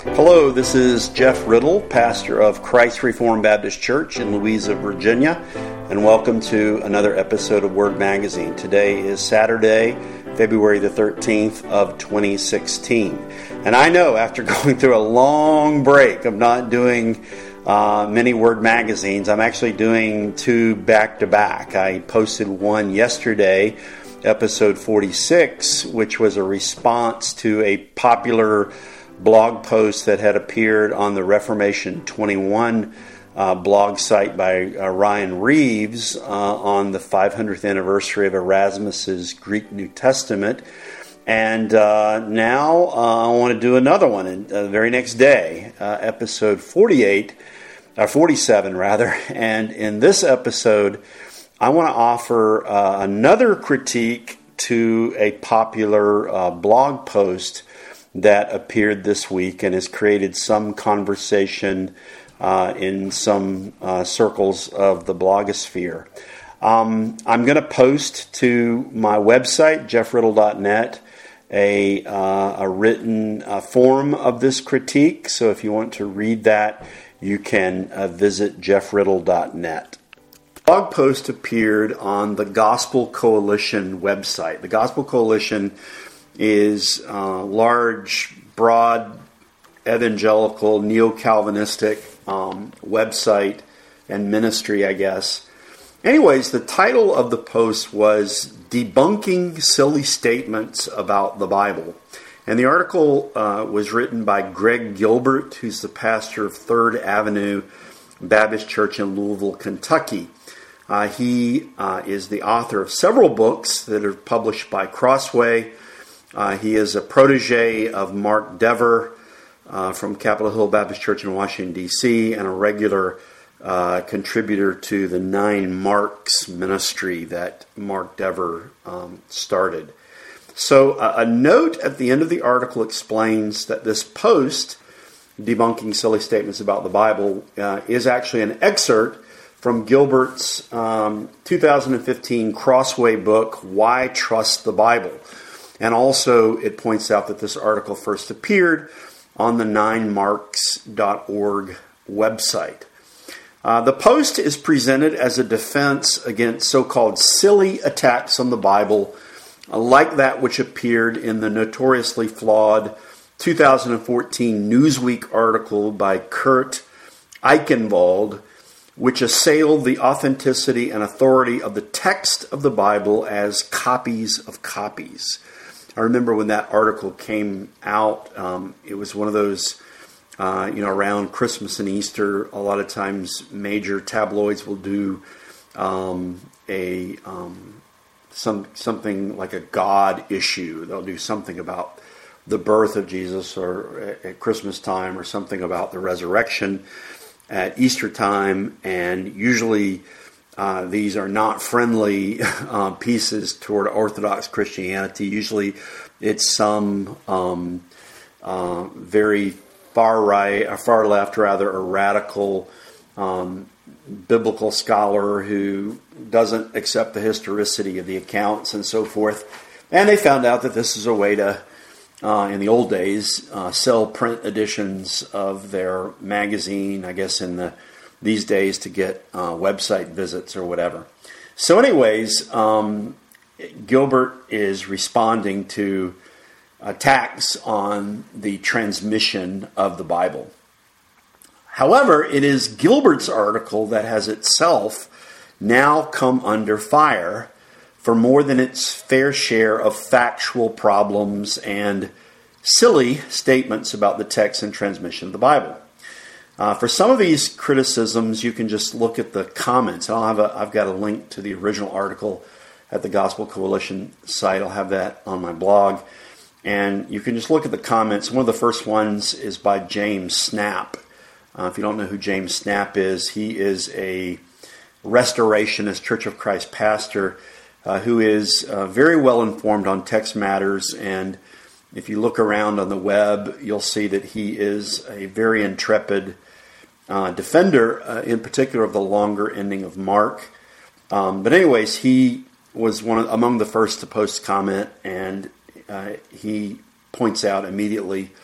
Hello, this is Jeff Riddle, pastor of Christ Reformed Baptist Church in Louisa, Virginia, and welcome to another episode of Word Magazine. Today is Saturday, February the 13th of 2016. And I know after going through a long break of not doing many Word Magazines, I'm actually doing two back-to-back. I posted one yesterday, episode 46, which was a response to a popular blog post that had appeared on the Reformation 21 blog site by Ryan Reeves on the 500th anniversary of Erasmus's Greek New Testament. And now I want to do another one the very next day, episode 47 rather. And in this episode, I want to offer another critique to a popular blog post that appeared this week and has created some conversation in some circles of the blogosphere. I'm going to post to my website, jeffriddle.net, a written form of this critique. So if you want to read that, you can visit jeffriddle.net. The blog post appeared on the Gospel Coalition website. The Gospel Coalition is a large, broad, evangelical, neo-Calvinistic website and ministry, I guess. Anyways, the title of the post was Debunking Silly Statements About the Bible. And the article was written by Greg Gilbert, who's the pastor of Third Avenue Baptist Church in Louisville, Kentucky. He is the author of several books that are published by Crossway. He is a protege of Mark Dever from Capitol Hill Baptist Church in Washington, D.C., and a regular contributor to the 9 Marks ministry that Mark Dever started. So a note at the end of the article explains that this post, Debunking Silly Statements About the Bible, is actually an excerpt from Gilbert's 2015 Crossway book, Why Trust the Bible? And also, it points out that this article first appeared on the 9marks.org website. The post is presented as a defense against so-called silly attacks on the Bible, like that which appeared in the notoriously flawed 2014 Newsweek article by Kurt Eichenwald, which assailed the authenticity and authority of the text of the Bible as copies of copies. I remember when that article came out, it was one of those, around Christmas and Easter, a lot of times major tabloids will do something like a God issue. They'll do something about the birth of Jesus or at Christmas time, or something about the resurrection at Easter time, and usually these are not friendly pieces toward Orthodox Christianity. Usually it's some very far right, or far left rather, or radical biblical scholar who doesn't accept the historicity of the accounts and so forth. And they found out that this is a way to, in the old days, sell print editions of their magazine, I guess these days to get website visits or whatever. So anyways, Gilbert is responding to attacks on the transmission of the Bible. However, it is Gilbert's article that has itself now come under fire for more than its fair share of factual problems and silly statements about the text and transmission of the Bible. For some of these criticisms, you can just look at the comments. I've got a link to the original article at the Gospel Coalition site. I'll have that on my blog. And you can just look at the comments. One of the first ones is by James Snap. If you don't know who James Snap is, he is a Restorationist Church of Christ pastor who is very well informed on text matters. And if you look around on the web, you'll see that he is a very intrepid defender, in particular of the longer ending of Mark. But anyways, he was among the first to post comment, and he points out immediately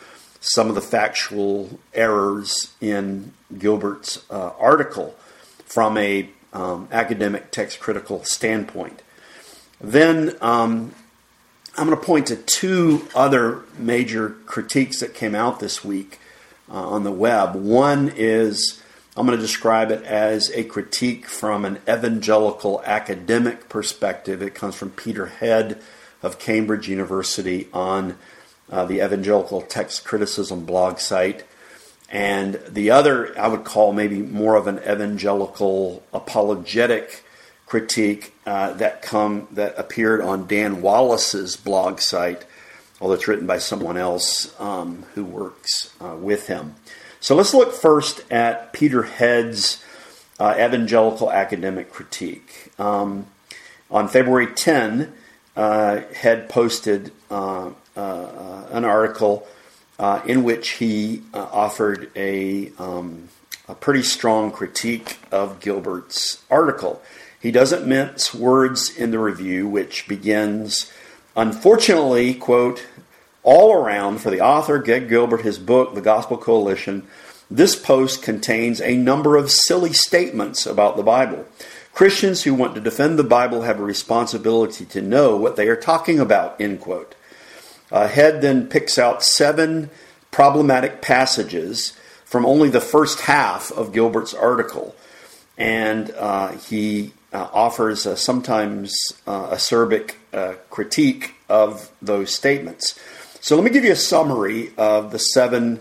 some of the factual errors in Gilbert's article from a academic text critical standpoint. Then I'm going to point to two other major critiques that came out this week on the web. One is, I'm going to describe it as a critique from an evangelical academic perspective. It comes from Peter Head of Cambridge University on the Evangelical Text Criticism blog site. And the other, I would call maybe more of an evangelical apologetic critique that appeared on Dan Wallace's blog site, although it's written by someone else who works with him. So let's look first at Peter Head's evangelical academic critique. On February 10, Head posted an article in which he offered a pretty strong critique of Gilbert's article. He doesn't mince words in the review, which begins, unfortunately, quote, all around for the author, Greg Gilbert, his book, The Gospel Coalition, this post contains a number of silly statements about the Bible. Christians who want to defend the Bible have a responsibility to know what they are talking about, end quote. Head then picks out 7 problematic passages from only the first half of Gilbert's article. And he offers a sometimes acerbic critique of those statements. So let me give you a summary of the 7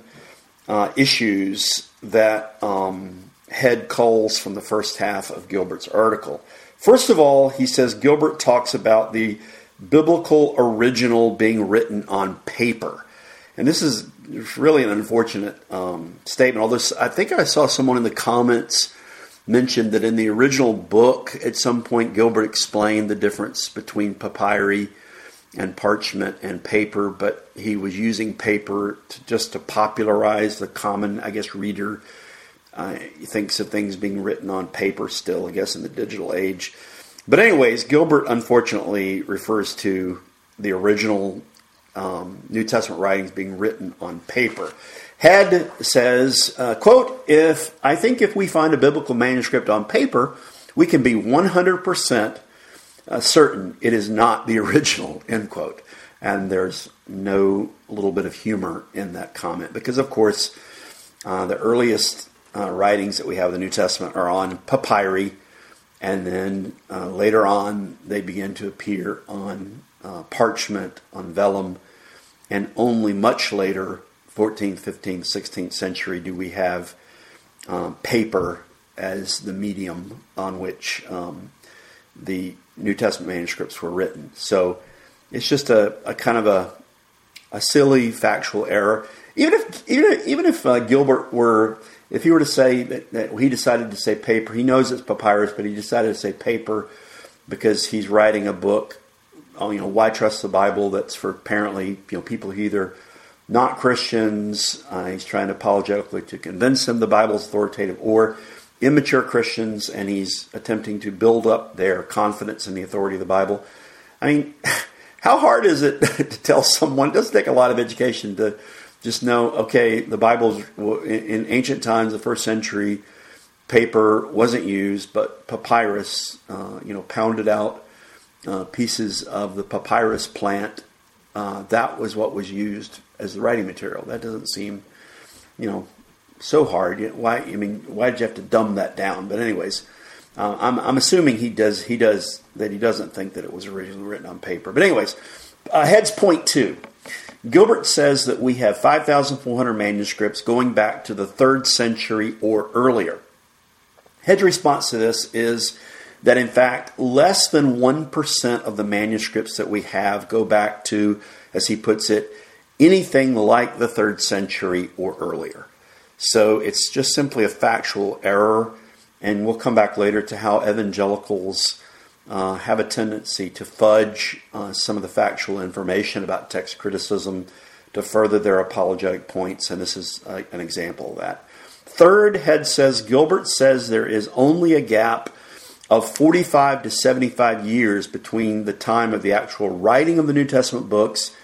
issues that Head culls from the first half of Gilbert's article. First of all, he says Gilbert talks about the biblical original being written on paper. And this is really an unfortunate statement, although I think I saw someone in the comments mention that in the original book, at some point, Gilbert explained the difference between papyri and parchment and paper, but he was using paper just to popularize the common, I guess, reader. He thinks of things being written on paper still, I guess, in the digital age. But anyways, Gilbert unfortunately refers to the original New Testament writings being written on paper. Head says, quote, if we find a biblical manuscript on paper, we can be 100% certain it is not the original, end quote. And there's no little bit of humor in that comment because, of course, the earliest writings that we have in the New Testament are on papyri, and then later on they begin to appear on parchment, on vellum, and only much later, 14th, 15th, 16th century, do we have paper as the medium on which the New Testament manuscripts were written. So it's just a kind of a silly factual error. Even if Gilbert were, if he were to say that he decided to say paper, he knows it's papyrus, but he decided to say paper because he's writing a book. Why trust the Bible? That's for apparently people who either not Christians. He's trying apologetically to convince them the Bible is authoritative, or immature Christians, and he's attempting to build up their confidence in the authority of the Bible. I mean, how hard is it to tell someone? It doesn't take a lot of education to just know, okay, the Bible's in ancient times, the first century, paper wasn't used, but papyrus, pounded out pieces of the papyrus plant, that was what was used as the writing material. That doesn't seem, so hard. Why did you have to dumb that down? But anyways, I'm assuming he doesn't think that it was originally written on paper. But anyways, Head's point 2. Gilbert says that we have 5,400 manuscripts going back to the 3rd century or earlier. Head's response to this is that, in fact, less than 1% of the manuscripts that we have go back to, as he puts it, anything like the 3rd century or earlier. So it's just simply a factual error, and we'll come back later to how evangelicals have a tendency to fudge some of the factual information about text criticism to further their apologetic points, and this is an example of that. Third, Head says, Gilbert says there is only a gap of 45 to 75 years between the time of the actual writing of the New Testament books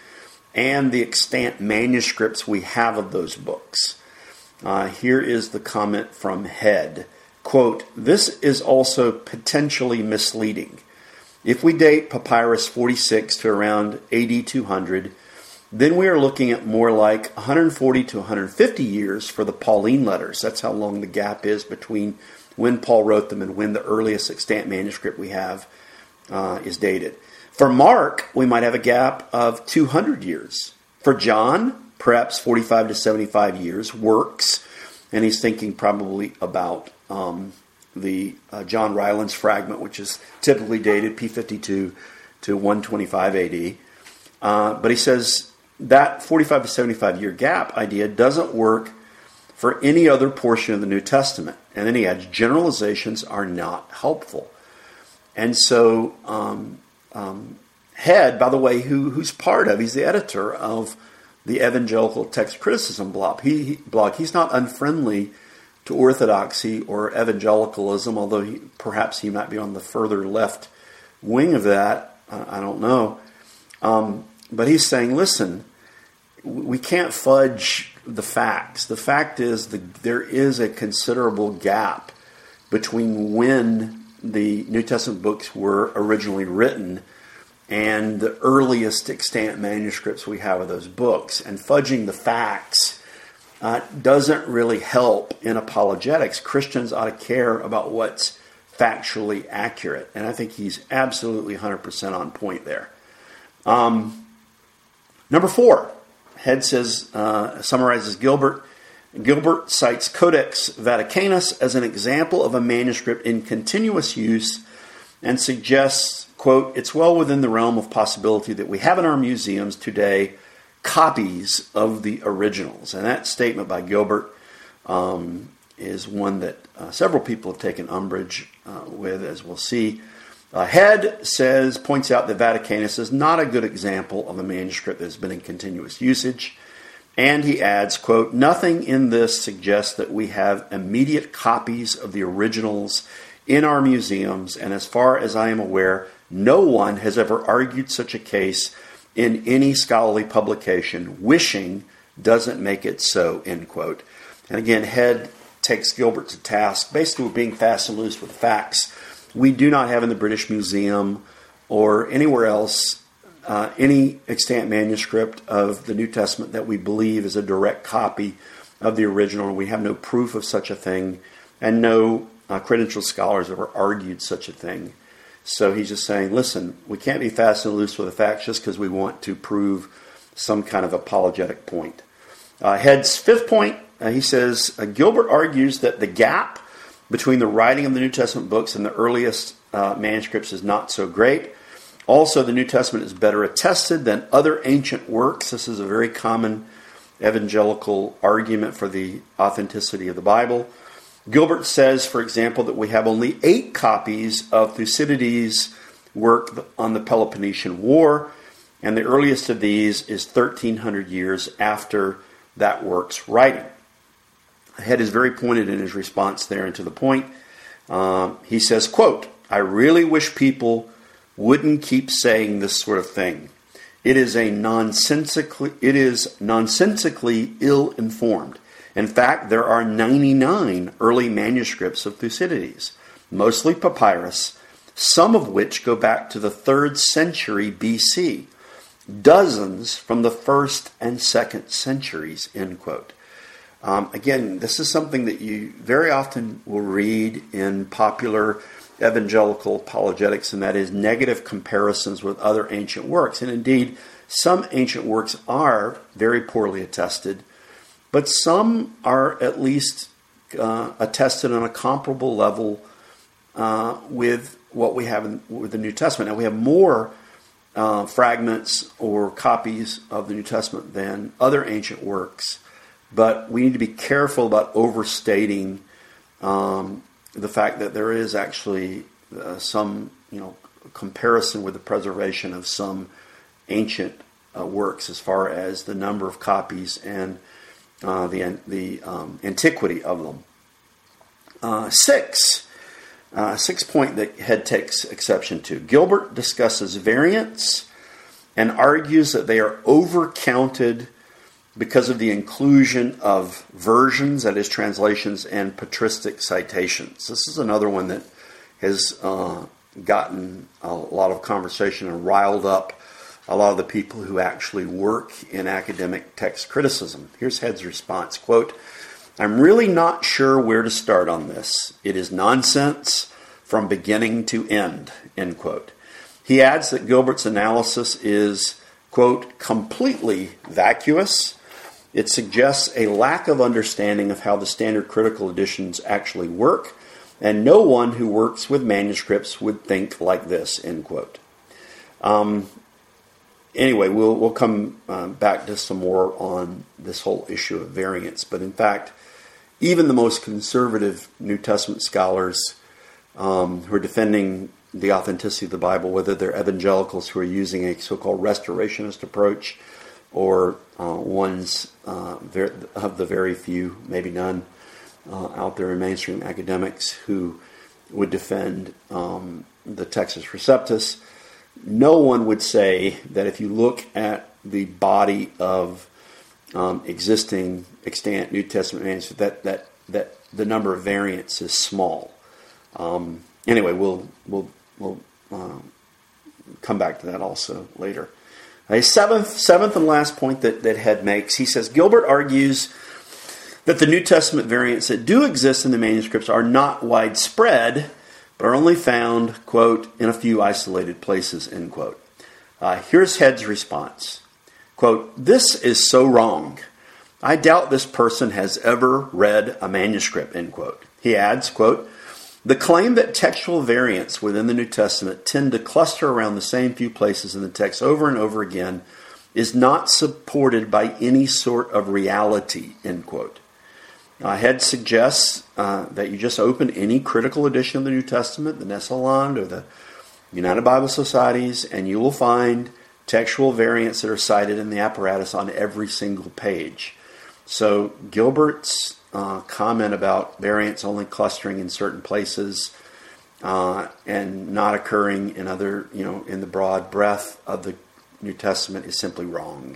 and the extant manuscripts we have of those books. Here is the comment from Head. Quote, "This is also potentially misleading. If we date Papyrus 46 to around AD 200, then we are looking at more like 140 to 150 years for the Pauline letters." That's how long the gap is between when Paul wrote them and when the earliest extant manuscript we have is dated. For Mark, we might have a gap of 200 years. For John, perhaps 45 to 75 years works. And he's thinking probably about the John Rylands fragment, which is typically dated P52 to 125 AD. But he says that 45 to 75 year gap idea doesn't work for any other portion of the New Testament. And then he adds, generalizations are not helpful. And so Head, by the way, who's part of, he's the editor of the Evangelical Text Criticism blog. He's not unfriendly to orthodoxy or evangelicalism, although perhaps he might be on the further left wing of that. I don't know. But he's saying, listen, we can't fudge the facts. The fact is there is a considerable gap between when the New Testament books were originally written and the earliest extant manuscripts we have of those books. And fudging the facts doesn't really help in apologetics. Christians ought to care about what's factually accurate. And I think he's absolutely 100% on point there. Number 4, Head says, summarizes Gilbert. Gilbert cites Codex Vaticanus as an example of a manuscript in continuous use and suggests, quote, "It's well within the realm of possibility that we have in our museums today copies of the originals." And that statement by Gilbert is one that several people have taken umbrage with, as we'll see. Head points out that Vaticanus is not a good example of a manuscript that has been in continuous usage. And he adds, quote, "Nothing in this suggests that we have immediate copies of the originals in our museums, and as far as I am aware, no one has ever argued such a case in any scholarly publication. Wishing doesn't make it so," end quote. And again, Head takes Gilbert to task, basically with being fast and loose with facts. We do not have in the British Museum or anywhere else any extant manuscript of the New Testament that we believe is a direct copy of the original. We have no proof of such a thing, and no credentialed scholars ever argued such a thing. So he's just saying, listen, we can't be fast and loose with the facts just because we want to prove some kind of apologetic point. Head's 5th point, he says, Gilbert argues that the gap between the writing of the New Testament books and the earliest manuscripts is not so great. Also, the New Testament is better attested than other ancient works. This is a very common evangelical argument for the authenticity of the Bible. Gilbert says, for example, that we have only 8 copies of Thucydides' work on the Peloponnesian War, and the earliest of these is 1,300 years after that work's writing. Head is very pointed in his response there and to the point. He says, quote, "I really wish people wouldn't keep saying this sort of thing. It is nonsensically ill-informed. In fact, there are 99 early manuscripts of Thucydides, mostly papyrus, some of which go back to the 3rd century BC, dozens from the 1st and 2nd centuries," end quote. Again, this is something that you very often will read in popular evangelical apologetics, and that is negative comparisons with other ancient works. And indeed, some ancient works are very poorly attested, but some are at least attested on a comparable level with what we have with the New Testament. Now, we have more fragments or copies of the New Testament than other ancient works, but we need to be careful about overstating the fact that there is actually some, comparison with the preservation of some ancient works as far as the number of copies and the antiquity of them. Sixth point that Head takes exception to. Gilbert discusses variants and argues that they are overcounted because of the inclusion of versions, that is, translations, and patristic citations. This is another one that has gotten a lot of conversation and riled up a lot of the people who actually work in academic text criticism. Here's Head's response, quote, "I'm really not sure where to start on this. It is nonsense from beginning to end," end quote. He adds that Gilbert's analysis is, quote, "completely vacuous. It suggests a lack of understanding of how the standard critical editions actually work, and no one who works with manuscripts would think like this," end quote. Anyway, we'll come back to some more on this whole issue of variants. But in fact, even the most conservative New Testament scholars who are defending the authenticity of the Bible, whether they're evangelicals who are using a so-called restorationist approach, or ones of the very few, maybe none, out there in mainstream academics who would defend the Textus Receptus, no one would say that if you look at the body of existing extant New Testament manuscripts, that the number of variants is small. Anyway, we'll come back to that also later. A seventh and last point that Head makes, he says, Gilbert argues that the New Testament variants that do exist in the manuscripts are not widespread, but are only found, quote, in a few isolated places, end quote. Here's Head's response. Quote, "This is so wrong. I doubt this person has ever read a manuscript," end quote. He adds, quote, "The claim that textual variants within the New Testament tend to cluster around the same few places in the text over and over again is not supported by any sort of reality," end quote. Head suggests that you just open any critical edition of the New Testament, the Nestle-Aland or the United Bible Societies, and you will find textual variants that are cited in the apparatus on every single page. So Gilbert's comment about variants only clustering in certain places and not occurring in other, in the broad breadth of the New Testament is simply wrong.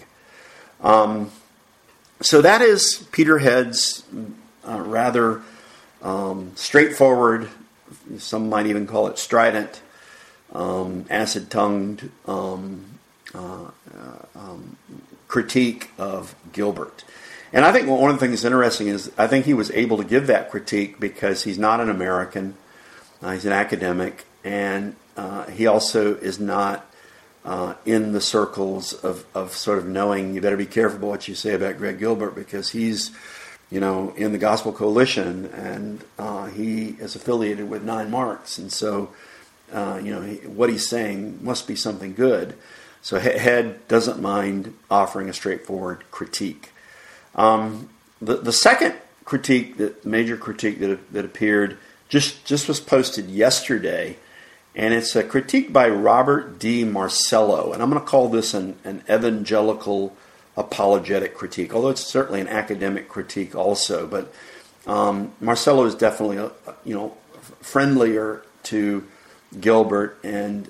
So that is Peter Head's rather straightforward, some might even call it strident, acid-tongued critique of Gilbert. And I think one of the things that's interesting is I think he was able to give that critique because he's not an American, he's an academic, and he also is not in the circles of sort of knowing you better be careful about what you say about Greg Gilbert because he's, in the Gospel Coalition and he is affiliated with 9 Marks. And so, what he's saying must be something good. So Head doesn't mind offering a straightforward critique. The second critique, the major critique that appeared just was posted yesterday, and it's a critique by Robert D. Marcello, and I'm going to call this an evangelical apologetic critique, although it's certainly an academic critique also. But Marcello is definitely friendlier to Gilbert and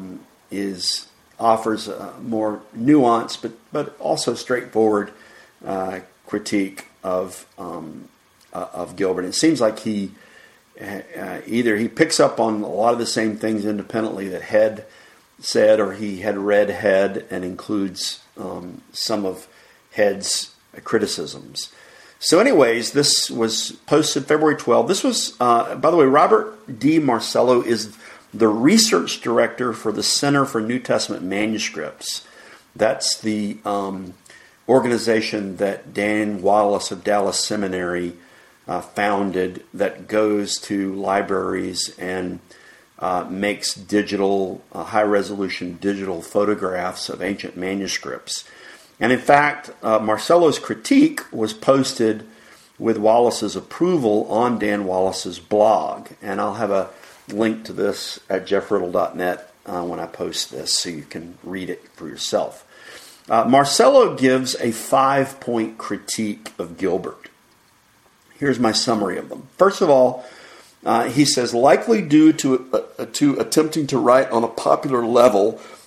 offers a more nuanced but also straightforward critique of Gilbert. It seems like he either he picks up on a lot of the same things independently that Head said, or he had read Head and includes some of Head's criticisms. So anyways, this was posted February 12th. This was, by the way, Robert D. Marcello is the research director for the Center for New Testament Manuscripts. That's the organization that Dan Wallace of Dallas Seminary founded that goes to libraries and makes digital, high-resolution digital photographs of ancient manuscripts. And in fact, Marcello's critique was posted with Wallace's approval on Dan Wallace's blog. And I'll have a link to this at jeffriddle.net when I post this so you can read it for yourself. Marcello gives a 5-point critique of Gilbert. Here's my summary of them. First of all, he says, likely due to attempting to write on a popular level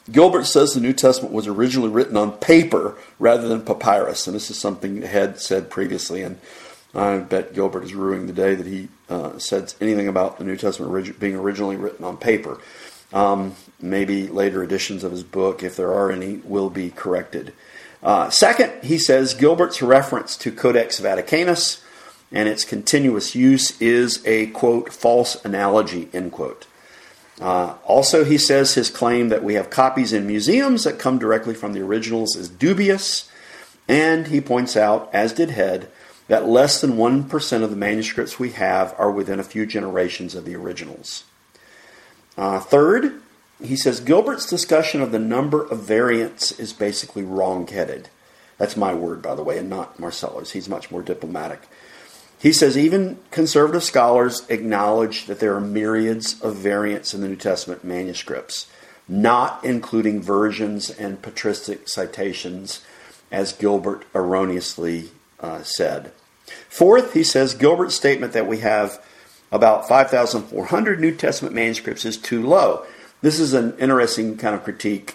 Gilbert says the New Testament was originally written on paper rather than papyrus, and this is something Head said previously, and I bet Gilbert is ruining the day that he said anything about the New Testament being originally written on paper. Maybe later editions of his book, if there are any, will be corrected. Second, he says Gilbert's reference to Codex Vaticanus and its continuous use is a, quote, false analogy, end quote. Also, he says his claim that we have copies in museums that come directly from the originals is dubious, and he points out, as did Head, that less than 1% of the manuscripts we have are within a few generations of the originals. Third, he says Gilbert's discussion of the number of variants is basically wrong-headed. That's my word, by the way, and not Marcello's. He's much more diplomatic. He says even conservative scholars acknowledge that there are myriads of variants in the New Testament manuscripts, not including versions and patristic citations, as Gilbert erroneously said. Fourth, he says Gilbert's statement that we have about 5,400 New Testament manuscripts is too low. This is an interesting kind of critique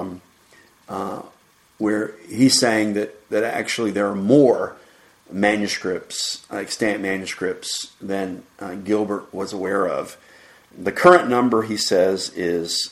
where he's saying that actually there are more manuscripts, extant manuscripts, than Gilbert was aware of. The current number, he says, is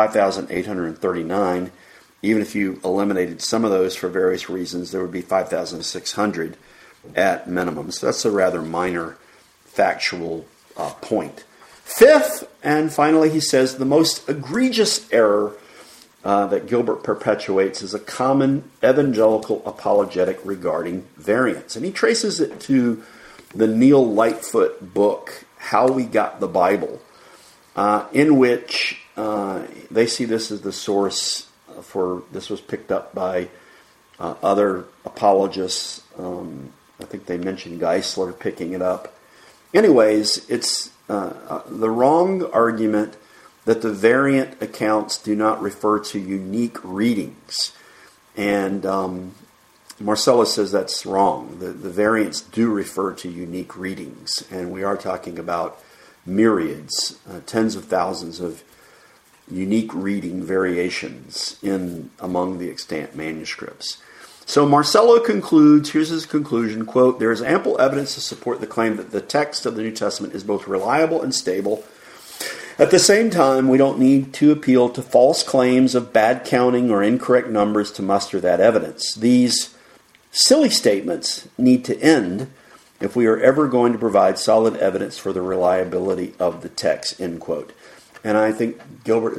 5,839. Even if you eliminated some of those for various reasons, there would be 5,600 at minimum. So that's a rather minor factual point. Fifth, and finally, he says the most egregious error that Gilbert perpetuates is a common evangelical apologetic regarding variants. And he traces it to the Neil Lightfoot book, How We Got the Bible, in which they see this as the source for, this was picked up by other apologists. I think they mentioned Geisler picking it up. Anyways, it's the wrong argument that the variant accounts do not refer to unique readings. And Marcellus says that's wrong. The variants do refer to unique readings, and we are talking about myriads, tens of thousands of unique reading variations in among the extant manuscripts. So Marcello concludes, here's his conclusion, quote, there is ample evidence to support the claim that the text of the New Testament is both reliable and stable. At the same time, we don't need to appeal to false claims of bad counting or incorrect numbers to muster that evidence. These silly statements need to end if we are ever going to provide solid evidence for the reliability of the text, end quote. And I think Gilbert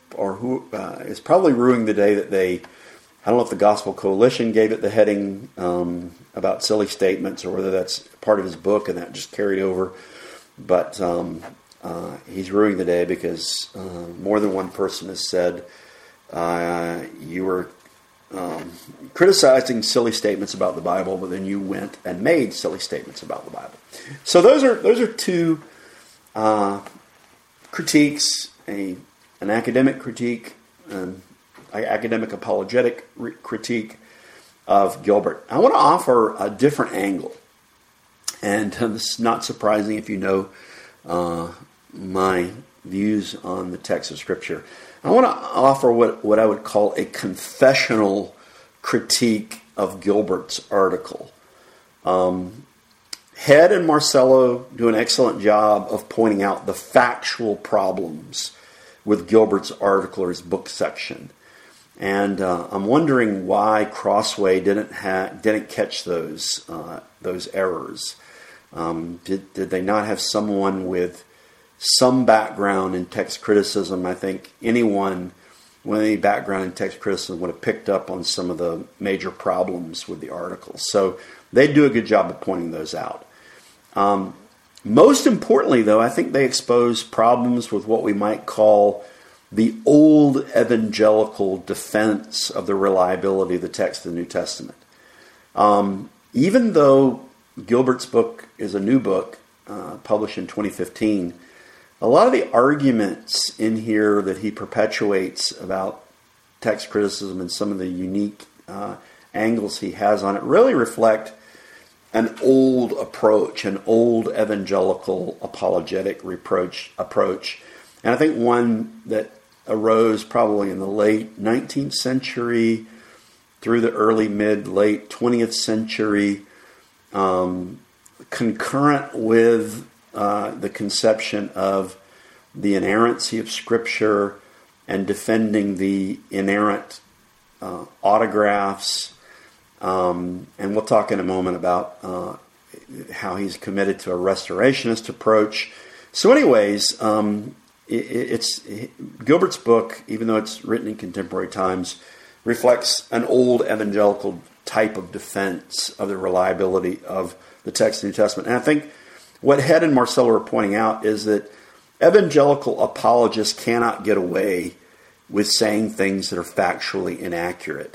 is probably ruining the day that they, I don't know if the Gospel Coalition gave it the heading about silly statements or whether that's part of his book and that just carried over. But he's ruining the day because more than one person has said you were criticizing silly statements about the Bible, but then you went and made silly statements about the Bible. So those are two critiques, an academic critique, an academic apologetic critique of Gilbert. I want to offer a different angle, and this is not surprising if you know my views on the text of Scripture. I want to offer what I would call a confessional critique of Gilbert's article. Head and Marcello do an excellent job of pointing out the factual problems with Gilbert's article or his book section. And I'm wondering why Crossway didn't catch those errors. Did they not have someone with some background in text criticism? I think anyone with any background in text criticism would have picked up on some of the major problems with the article. So they do a good job of pointing those out. Most importantly, though, I think they expose problems with what we might call the old evangelical defense of the reliability of the text of the New Testament. Even though Gilbert's book is a new book, published in 2015, a lot of the arguments in here that he perpetuates about text criticism and some of the unique angles he has on it really reflect an old approach, an old evangelical apologetic approach. And I think one that arose probably in the late 19th century through the early, late 20th century, concurrent with the conception of the inerrancy of Scripture and defending the inerrant autographs. And we'll talk in a moment about how he's committed to a restorationist approach. So anyways, Gilbert's book, even though it's written in contemporary times, reflects an old evangelical type of defense of the reliability of the text of the New Testament. And I think what Head and Marcello are pointing out is that evangelical apologists cannot get away with saying things that are factually inaccurate.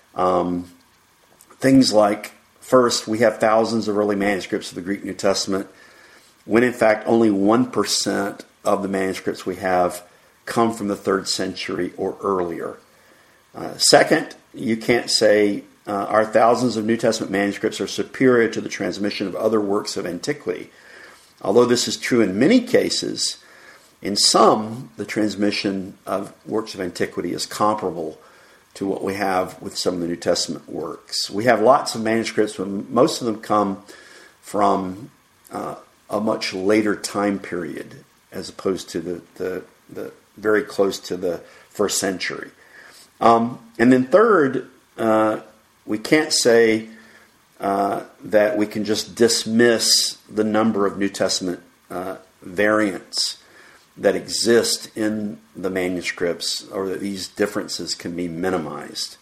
Things like, first, we have thousands of early manuscripts of the Greek New Testament, when in fact only 1% of the manuscripts we have come from the 3rd century or earlier. Second, you can't say our thousands of New Testament manuscripts are superior to the transmission of other works of antiquity. Although this is true in many cases, in some, the transmission of works of antiquity is comparable to what we have with some of the New Testament works. We have lots of manuscripts, but most of them come from a much later time period, as opposed to the very close to the 1st century. And then third, we can't say that we can just dismiss the number of New Testament variants that exist in the manuscripts, or that these differences can be minimized.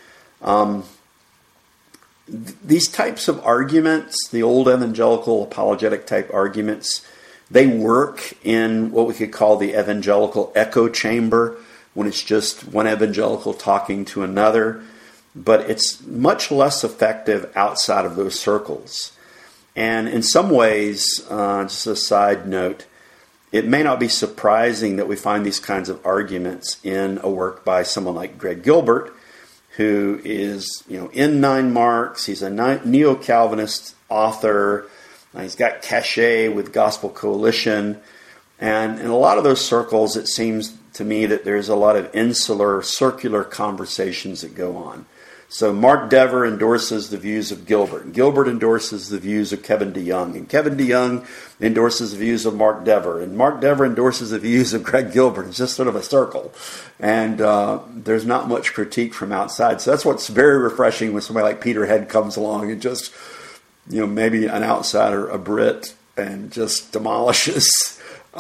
These types of arguments, the old evangelical apologetic type arguments, they work in what we could call the evangelical echo chamber, when it's just one evangelical talking to another, but it's much less effective outside of those circles. And in some ways, just a side note, it may not be surprising that we find these kinds of arguments in a work by someone like Greg Gilbert, who is, in 9 Marks. He's a neo-Calvinist author. He's got cachet with Gospel Coalition. And in a lot of those circles, it seems to me that there's a lot of insular, circular conversations that go on. So Mark Dever endorses the views of Gilbert. Gilbert endorses the views of Kevin DeYoung. And Kevin DeYoung endorses the views of Mark Dever. And Mark Dever endorses the views of Greg Gilbert. It's just sort of a circle. And there's not much critique from outside. So that's what's very refreshing when somebody like Peter Head comes along and just, maybe an outsider, a Brit, and just demolishes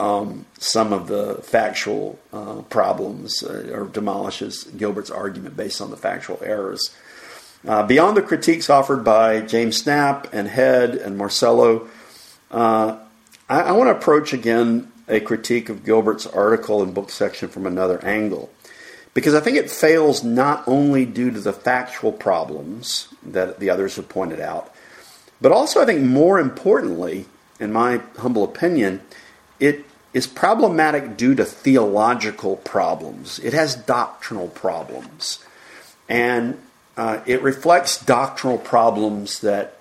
some of the factual problems, or demolishes Gilbert's argument based on the factual errors. Beyond the critiques offered by James Snapp and Head and Marcello, I want to approach again a critique of Gilbert's article and book section from another angle, because I think it fails not only due to the factual problems that the others have pointed out, but also I think more importantly, in my humble opinion, it is problematic due to theological problems. It has doctrinal problems. And it reflects doctrinal problems that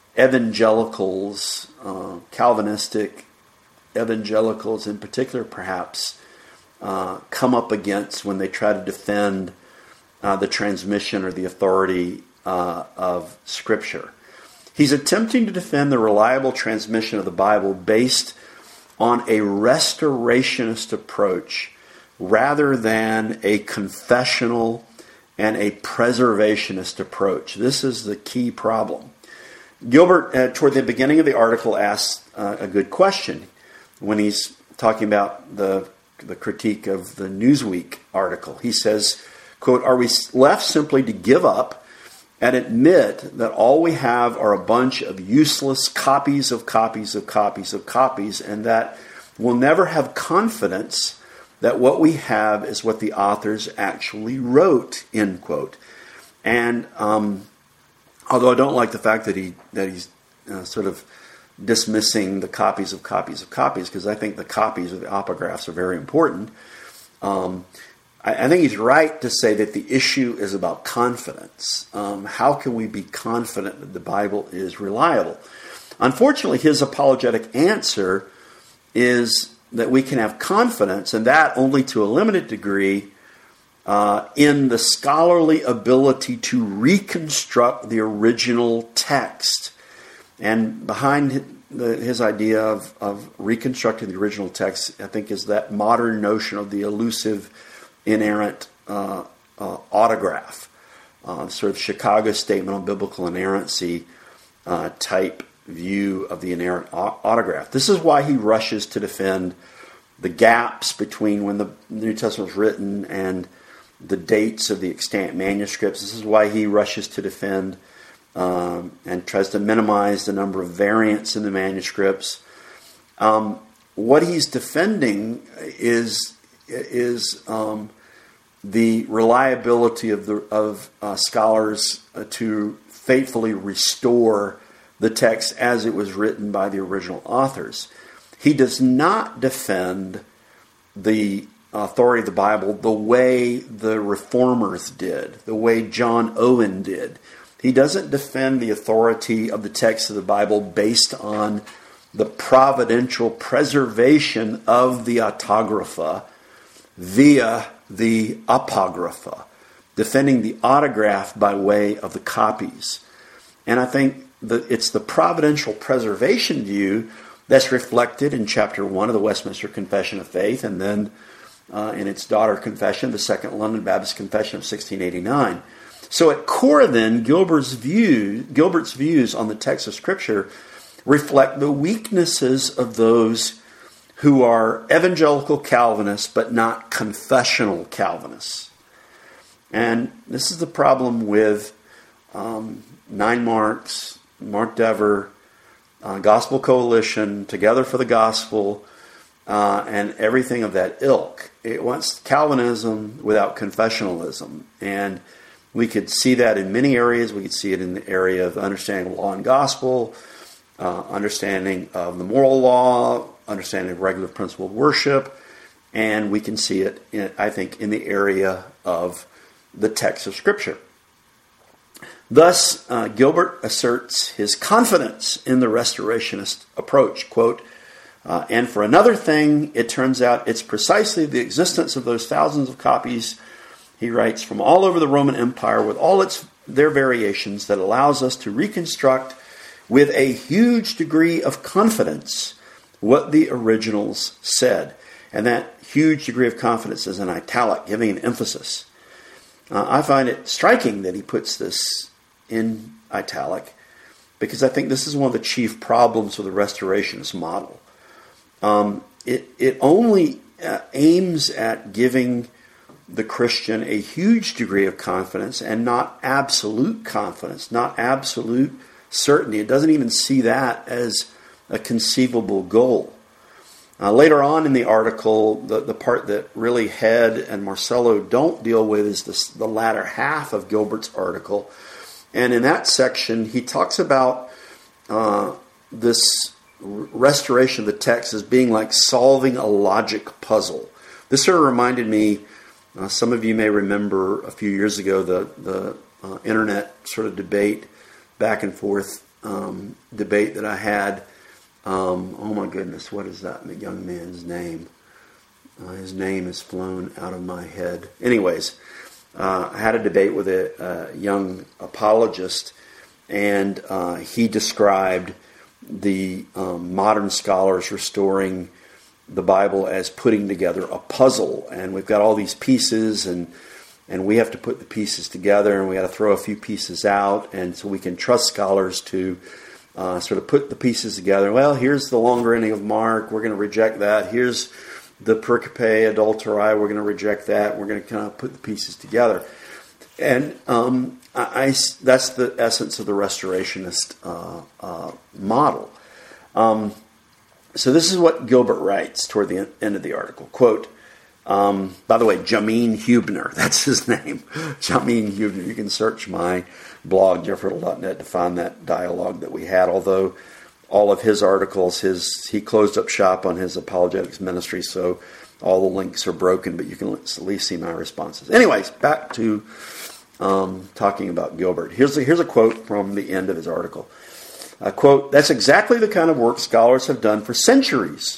evangelicals, Calvinistic evangelicals in particular perhaps, come up against when they try to defend the transmission or the authority of Scripture. He's attempting to defend the reliable transmission of the Bible based on a restorationist approach rather than a confessional and a preservationist approach. This is the key problem. Gilbert, toward the beginning of the article, asks a good question when he's talking about the critique of the Newsweek article. He says, quote, "Are we left simply to give up and admit that all we have are a bunch of useless copies of copies of copies of copies, and that we'll never have confidence that what we have is what the authors actually wrote," end quote. And although I don't like the fact that he's sort of dismissing the copies of copies of copies, because I think the copies of the apographs are very important, I think he's right to say that the issue is about confidence. How can we be confident that the Bible is reliable? Unfortunately, his apologetic answer is that we can have confidence, and that only to a limited degree, in the scholarly ability to reconstruct the original text. And behind his idea of reconstructing the original text, I think, is that modern notion of the elusive, inerrant autograph, sort of Chicago Statement on Biblical Inerrancy type view of the inerrant autograph. This is why he rushes to defend the gaps between when the New Testament was written and the dates of the extant manuscripts. This is why he rushes to defend and tries to minimize the number of variants in the manuscripts. What he's defending is the reliability of scholars to faithfully restore the text as it was written by the original authors. He does not defend the authority of the Bible the way the Reformers did, the way John Owen did. He doesn't defend the authority of the text of the Bible based on the providential preservation of the autographa via the apocrypha, defending the autograph by way of the copies. And I think that it's the providential preservation view that's reflected in chapter 1 of the Westminster Confession of Faith, and then in its daughter confession, the Second London Baptist Confession of 1689. So at core then, Gilbert's views on the text of Scripture reflect the weaknesses of those who are evangelical Calvinists but not confessional Calvinists. And this is the problem with Nine Marks, Mark Dever, Gospel Coalition, Together for the Gospel, and everything of that ilk. It wants Calvinism without confessionalism. And we could see that in many areas. We could see it in the area of understanding law and gospel, understanding of the moral law, understanding of regular principle of worship, and we can see it, I think, in the area of the text of Scripture. Thus, Gilbert asserts his confidence in the restorationist approach. Quote, and for another thing, it turns out it's precisely the existence of those thousands of copies, he writes, from all over the Roman Empire with all their variations that allows us to reconstruct with a huge degree of confidence what the originals said. And that huge degree of confidence is in italic, giving an emphasis. I find it striking that he puts this in italic, because I think this is one of the chief problems with the restorationist model. It only aims at giving the Christian a huge degree of confidence and not absolute confidence, not absolute certainty. It doesn't even see that as a conceivable goal. Later on in the article, the part that really Head and Marcello don't deal with is the latter half of Gilbert's article. And in that section, he talks about this restoration of the text as being like solving a logic puzzle. This sort of reminded me, some of you may remember a few years ago, the internet sort of debate, back and forth debate that I had. Oh my goodness, what is that young man's name? His name has flown out of my head. Anyways, I had a debate with a young apologist, and he described the modern scholars restoring the Bible as putting together a puzzle. And we've got all these pieces, and we have to put the pieces together, and we got to throw a few pieces out, and so we can trust scholars to sort of put the pieces together. Well, here's the longer ending of Mark. We're going to reject that. Here's the pericope adulterae. We're going to reject that. We're going to kind of put the pieces together. And that's the essence of the restorationist model. So this is what Gilbert writes toward the end of the article. Quote, by the way, Jamin Huebner, that's his name. Jamin Huebner. You can search my blog, jeffriddle.net, to find that dialogue that we had, although all of his articles, he closed up shop on his apologetics ministry, so all the links are broken, but you can at least see my responses. Anyways, back to talking about Gilbert. Here's a quote from the end of his article. Quote, that's exactly the kind of work scholars have done for centuries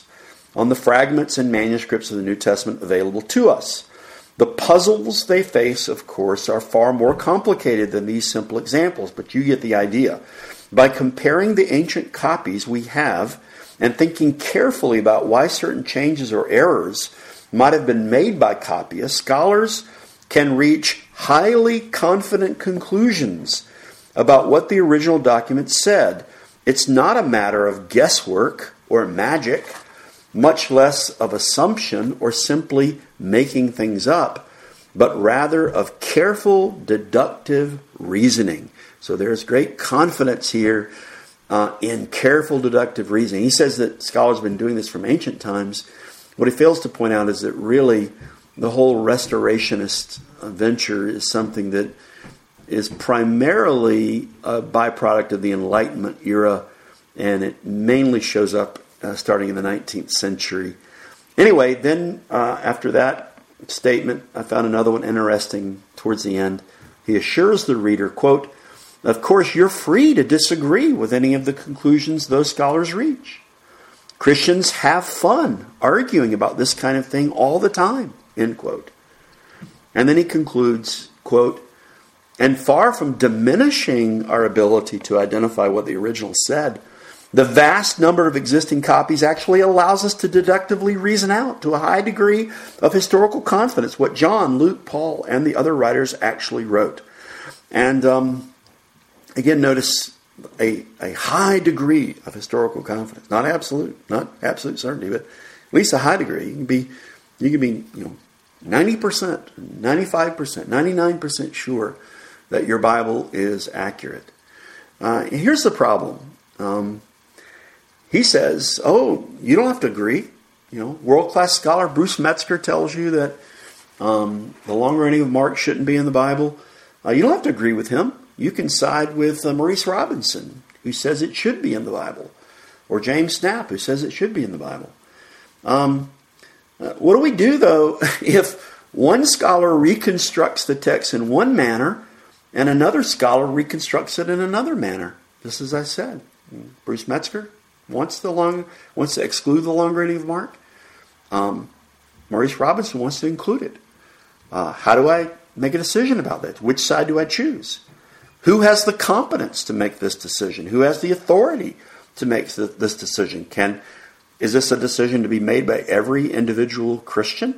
on the fragments and manuscripts of the New Testament available to us. The puzzles they face, of course, are far more complicated than these simple examples, but you get the idea. By comparing the ancient copies we have and thinking carefully about why certain changes or errors might have been made by copyists, scholars can reach highly confident conclusions about what the original document said. It's not a matter of guesswork or magic, much less of assumption or simply making things up, but rather of careful deductive reasoning. So there's great confidence here in careful deductive reasoning. He says that scholars have been doing this from ancient times. What he fails to point out is that really the whole restorationist venture is something that is primarily a byproduct of the Enlightenment era, and it mainly shows up starting in the 19th century. Anyway, then after that statement, I found another one interesting towards the end. He assures the reader, quote, "Of course, you're free to disagree with any of the conclusions those scholars reach. Christians have fun arguing about this kind of thing all the time," end quote. And then he concludes, quote, "And far from diminishing our ability to identify what the original said, the vast number of existing copies actually allows us to deductively reason out to a high degree of historical confidence what John, Luke, Paul, and the other writers actually wrote." And again, notice a high degree of historical confidence. Not absolute certainty, but at least a high degree. You can be 90%, 95%, 99% sure that your Bible is accurate. Here's the problem. He says, you don't have to agree. World-class scholar Bruce Metzger tells you that the longer ending of Mark shouldn't be in the Bible. You don't have to agree with him. You can side with Maurice Robinson, who says it should be in the Bible, or James Snap, who says it should be in the Bible. What do we do, though, if one scholar reconstructs the text in one manner and another scholar reconstructs it in another manner? Just as I said, Bruce Metzger wants to exclude the longer ending of Mark. Maurice Robinson wants to include it. How do I make a decision about that? Which side do I choose? Who has the competence to make this decision? Who has the authority to make this decision? Is this a decision to be made by every individual Christian?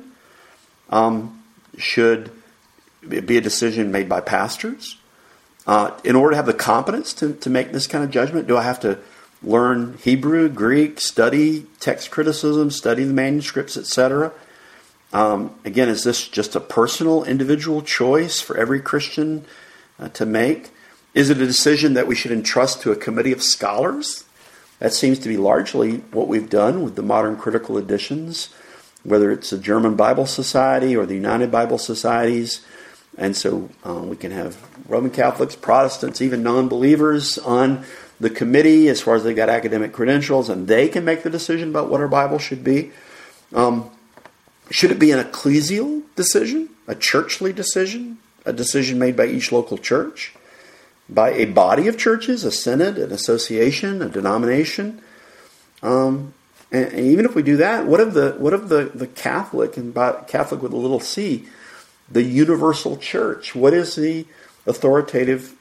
Should it be a decision made by pastors? In order to have the competence to make this kind of judgment, do I have to learn Hebrew, Greek, study text criticism, study the manuscripts, etc.? Again, is this just a personal, individual choice for every Christian to make? Is it a decision that we should entrust to a committee of scholars? That seems to be largely what we've done with the modern critical editions, whether it's the German Bible Society or the United Bible Societies. And so we can have Roman Catholics, Protestants, even non-believers on the committee as far as they got academic credentials, and they can make the decision about what our Bible should be. Should it be an ecclesial decision, a churchly decision, a decision made by each local church, by a body of churches, a synod, an association, a denomination? And even if we do that, what of the Catholic, and by Catholic with a little c, the universal church? What is the authoritative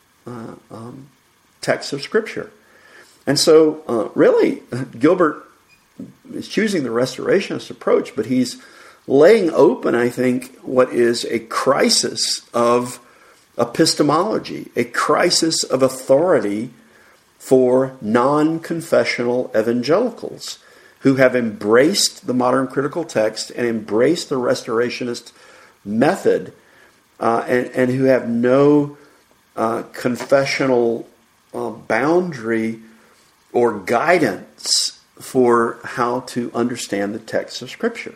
text of Scripture? And so, really, Gilbert is choosing the restorationist approach, but he's laying open, I think, what is a crisis of epistemology, a crisis of authority for non-confessional evangelicals who have embraced the modern critical text and embraced the restorationist method, and who have no confessional boundary or guidance for how to understand the text of Scripture.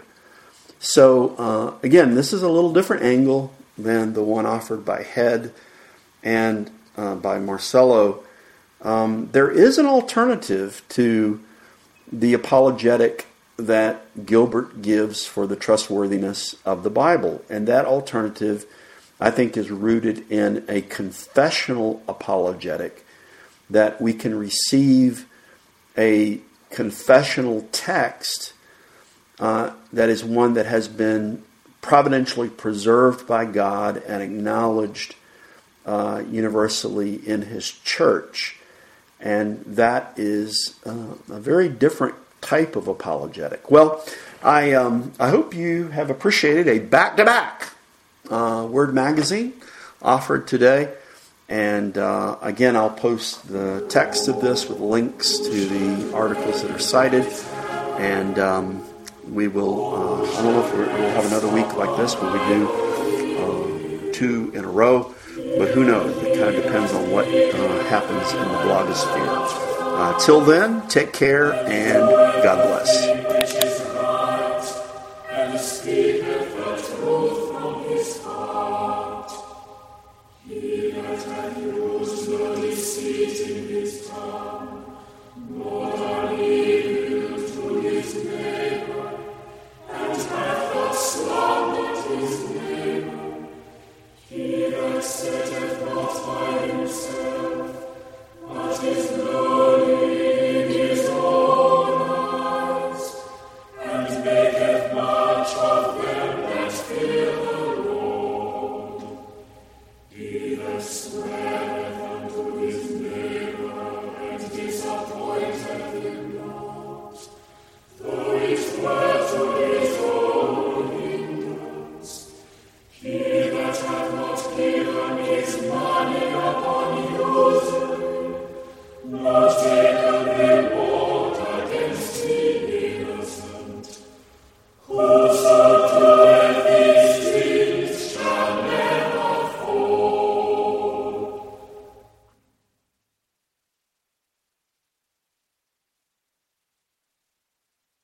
So, again, this is a little different angle than the one offered by Head and by Marcello. There is an alternative to the apologetic that Gilbert gives for the trustworthiness of the Bible. And that alternative, I think, is rooted in a confessional apologetic, that we can receive a confessional text that is one that has been providentially preserved by God and acknowledged universally in His church. And that is a very different type of apologetic. Well, I hope you have appreciated a back-to-back Word Magazine offered today. And again, I'll post the text of this with links to the articles that are cited. And we will, I don't know if we'll have another week like this where we do 2 in a row. But who knows? It kind of depends on what happens in the blogosphere. Till then, take care and God bless.